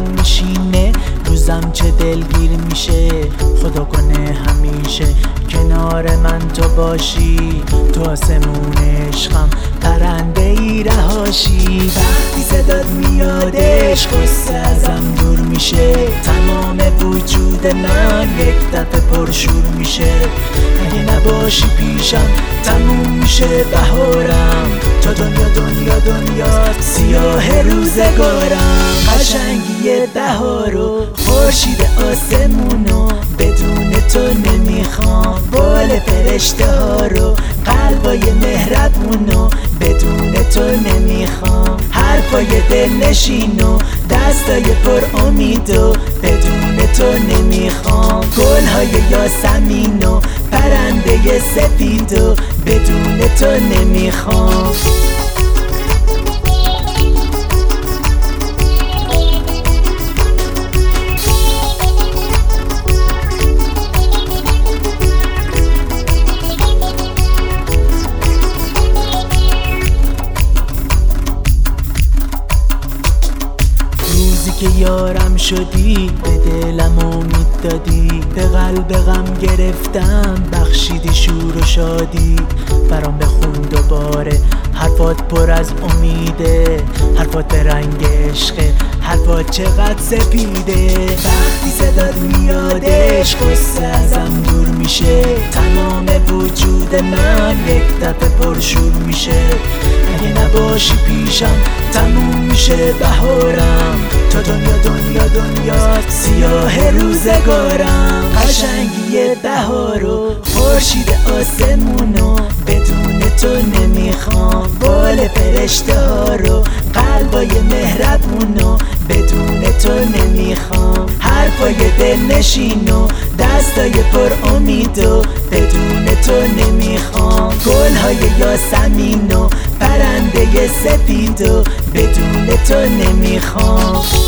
من میشینه روزم چه دلگیر میشه. خدا کنه همیشه کنار من تو باشی، تو آسمون عشقم پرنده ای رهاشی. وقتی صدات میادش غصه ازم دور میشه، تمام وجود من یک دفعه پرشور میشه. اگه نباشی پیشم تموم میشه بهارم، تا دنیا سیاه روزگارم. قشنگی بهار و خورشید آسمونو بدون تو نمیخوام. بال فرشته ها رو قلبای مهربونو بدون تو نمیخوام. حرفای دلنشینو دستای پر امیدو بدون تو نمیخوام. گلهای یاسمینو پرنده سفیدو بدون تو نمیخوام. که یارم شدی به دلم امید دادی، به قلب غم گرفتم بخشیدی شور و شادی. برام بخون دوباره حرفات پر از امیده، حرفات به رنگ عشقه، حرفات چقدر سپیده. وقتی صدات میادش غصه ازم دور میشه، تمام وجود من یک دفعه پرشور میشه. اگه نباشی پیشم تموم میشه بهارم، تا دنیا سیاه روزگارم. قشنگی بهار و خورشید آسمونو بدون تو نمیخوام. بال فرشته ها رو قلبای مهربونو بدون تو نمیخوام. حرفای دلنشینو دستای پر امیدو بدون تو نمیخوام. گلهای یاسمینو پرنده سفیدو بدون تو نمیخوام.